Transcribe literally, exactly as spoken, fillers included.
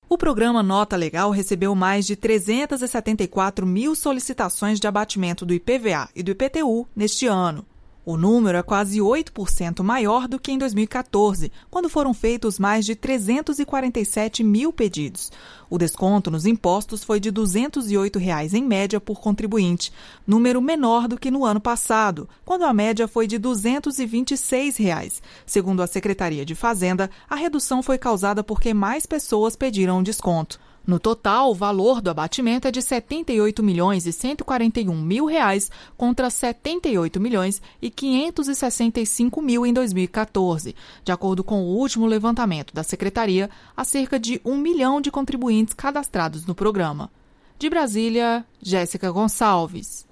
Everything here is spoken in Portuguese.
O programa Nota Legal recebeu mais de trezentas e setenta e quatro mil solicitações de abatimento do I P V A e do I P T U neste ano. O número é quase oito por cento maior do que em dois mil e catorze, quando foram feitos mais de trezentos e quarenta e sete mil pedidos. O desconto nos impostos foi de duzentos e oito reais em média por contribuinte, número menor do que no ano passado, quando a média foi de duzentos e vinte e seis reais. Segundo a Secretaria de Fazenda, a redução foi causada porque mais pessoas pediram o desconto. No total, o valor do abatimento é de setenta e oito milhões e cento e quarenta e um mil reais contra setenta e oito milhões e quinhentos e sessenta e cinco mil em dois mil e catorze. De acordo com o último levantamento da Secretaria, há cerca de um milhão de contribuintes cadastrados no programa. De Brasília, Jéssica Gonçalves.